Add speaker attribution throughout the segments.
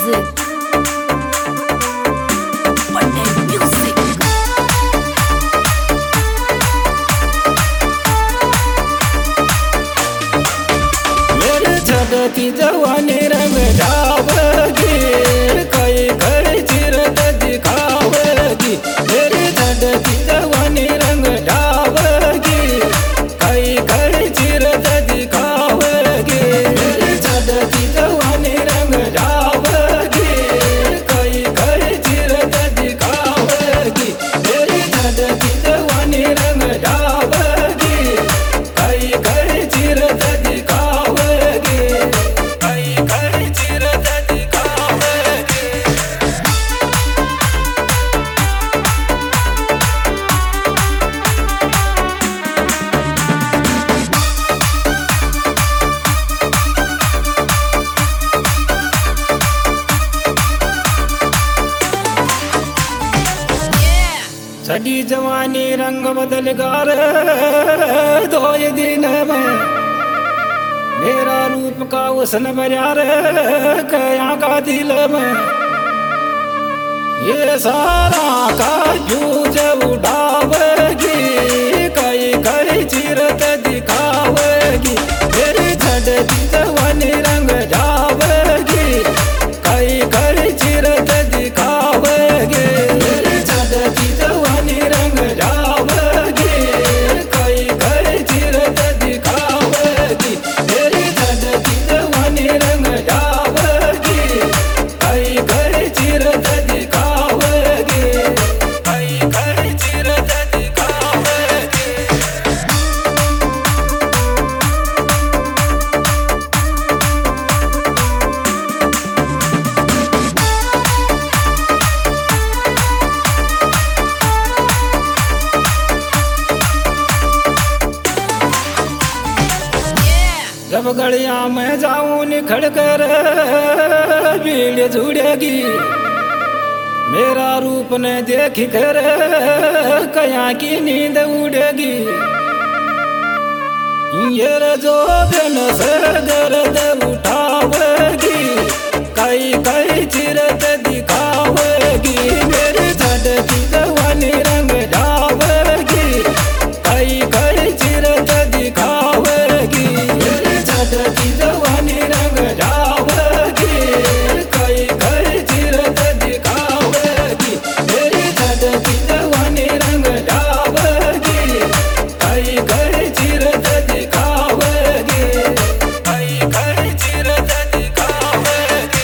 Speaker 1: music. Monday music.
Speaker 2: मेरे छड़ती जवानी रंग जावगी, कई कई चिरत दिखावगी। मेरे छड़ती जवानी रंग जावगी, कई कई चिरत दिखावगी। मेरे छड़ती जवानी रंग जावगी, कई कई चिरत दिखावगी। मेरे छड़ती जवानी रंग जावगी, कई कई चिरत दिखावगी। कई कई चिरत दिखावगी। छड़ी जवानी रंग बदल गार दो ये दिन में। मेरा रूप का हुस्न बजा रे कया का दिल में। ये सारा का जूझ उड़ावेगी, कई कई चिरत दिखावेगी। मेरी छड़ती जवानी रंग जावेगी, कई कई चिरत दिखावेगी। मेरी छड़ती जवानी रंग जावेगी, कई कई चिरत दिखावेगी। मेरी छड़ती जवानी रंग जावेगी, कई कई चिरत दिखावेगी। कई कई चिरत दिखावेगी। जब गलिया में जाऊं निखड़ कर भीड़ जुड़ेगी। मेरा रूप ने देख कर कया की नींद उड़ेगी। ये जो दिन से दर्द उठावेगी, कई कई चिरत दिखावेगी। मेरी छड़ती जवानी रंग जावेगी, कई कई चिरत दिखावेगी। मेरी छड़ती जवानी रंग जावेगी, कई कई चिरत दिखावेगी। मेरी छड़ती जवानी रंग जावेगी, कई कई चिरत दिखावेगी। कई कई चिरत दिखावेगी।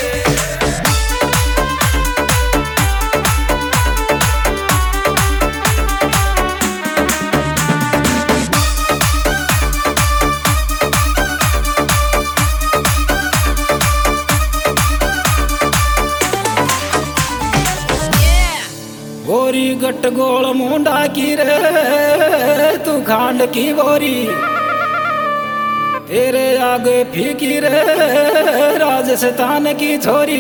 Speaker 2: गोरी गट गोल मुंडा की रे तू खांड की बोरी। तेरे आगे फीकी रे राजस्थान की छोरी।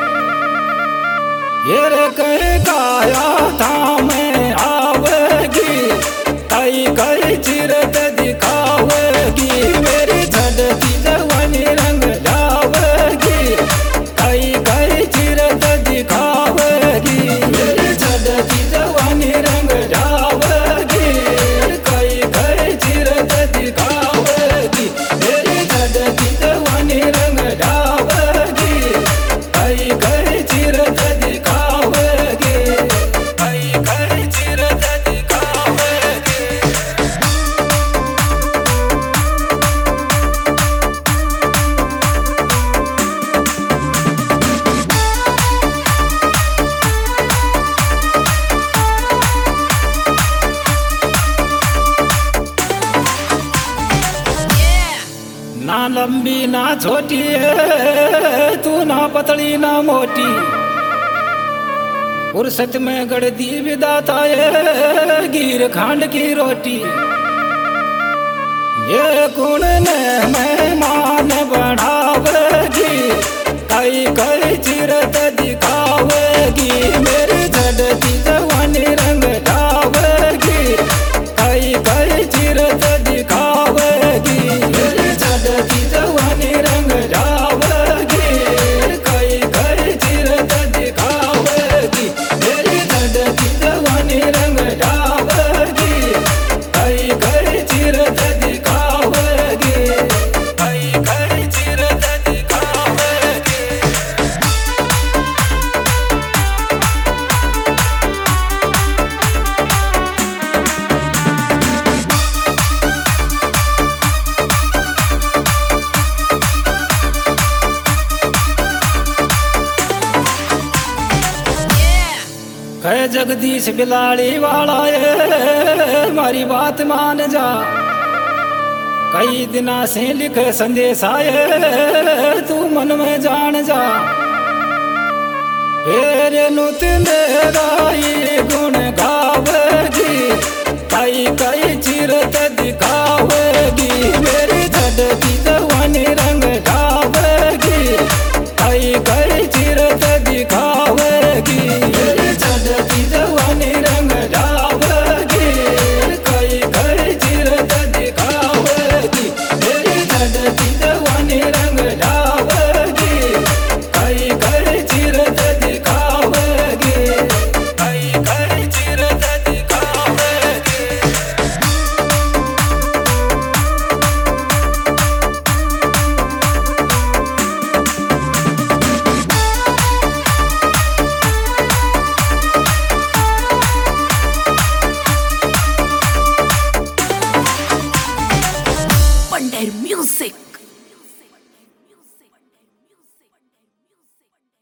Speaker 2: ये रे कह काया था मैं आवेगी, कई कई चिरत दिखावेगी। मेरी छड़ती जवानी रंग जावेगी, कई कई चिरत दिखावेगी। मेरी छड़ती जवानी रंग जावेगी, कई कई चिरत दिखावेगी। मेरी छड़ती जवानी रंग जावेगी, कई कई चिरत दिखावेगी। कई कई चिरत दिखावेगी। ना लंबी ना छोटी है तू, ना पतली ना मोटी। फुर्सत में गड़दी विदाता है गिर खांड की रोटी। ये गुण ने मेहमान बढ़ावेगी, कई कई चिरत दिखावेगी। मेरी छड़ती जवानी रंग जावेगी, कई कई चिरत दिखावेगी। मेरी छड़ती जवानी रंग जावेगी, कई कई चिरत कहे जगदीश बिलाड़ी वाला ये मारी बात मान जा। कई दिना से लिखे संदेश आए तू मन में जान जा। फेरे नुत मेरा